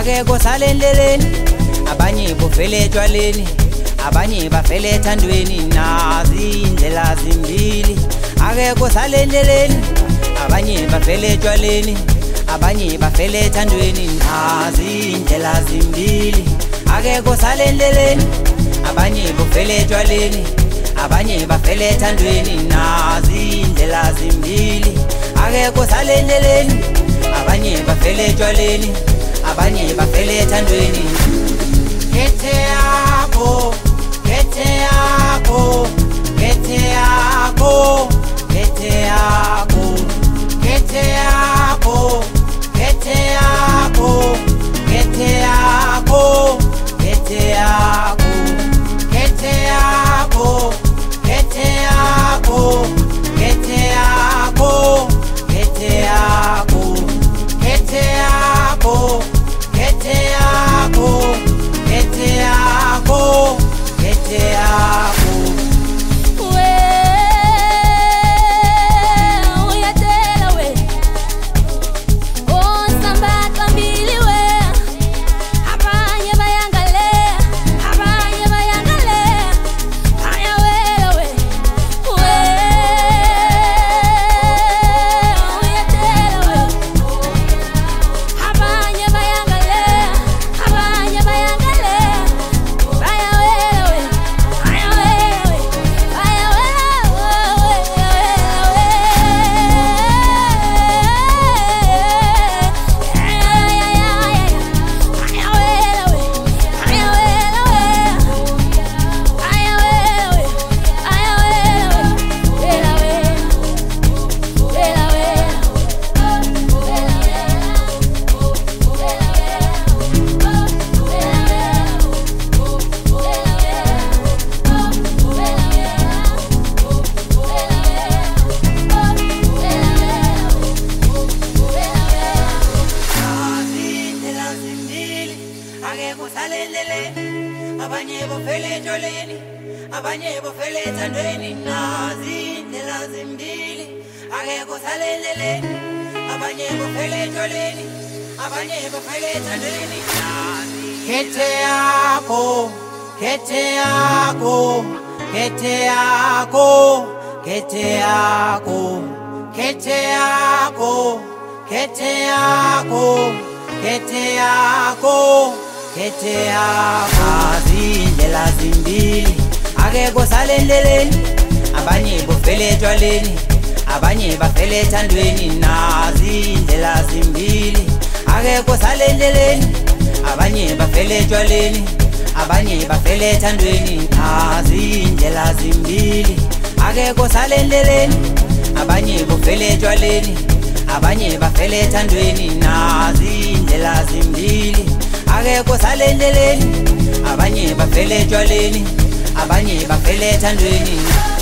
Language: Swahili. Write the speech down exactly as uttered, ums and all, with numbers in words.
akekho salendleleni abanye bofele etshwaleni abanye bafele ethandweni nazi indlela zimbili akekho salendleleni abanye bafele etshwaleni abanye bafele ethandweni nazi indlela zimbili akekho salendleleni abanye bofele etshwaleni abanye bafele ethandweni nazi indlela zimbili akekho salendleleni abanye bafele etshwaleni abanye bafele ethandweni Kete yako Kete yako Kete yako Kete yako Kete yako Kete yako Kete yako Kete yako Kete yako Kete yako Kete yako Kete yako Kete yako Kete yako Kete yako Kete yako abanye bofele etshwaleni abanye bofele ethandweni nazi indlela zimbili akekho salendleleni abanye bofele etshwaleni abanye bofele ethandweni nazi Kete yako Kete yako Kete yako Kete yako Kete yako Kete yako Kete yako Kete yako indlela zimbili akekho salendleleni abanye bofele etshwaleni abanye bafele ethandweni nazi indlela zimbili akekho salendleleni abanye bafele etshwaleni abanye bafele ethandweni nazi indlela zimbili akekho salendleleni abanye bofele etshwaleni abanye bafele ethandweni nazi indlela zimbili akekho salendleleni abanye bafele etshwaleni abanye bafele ethandweni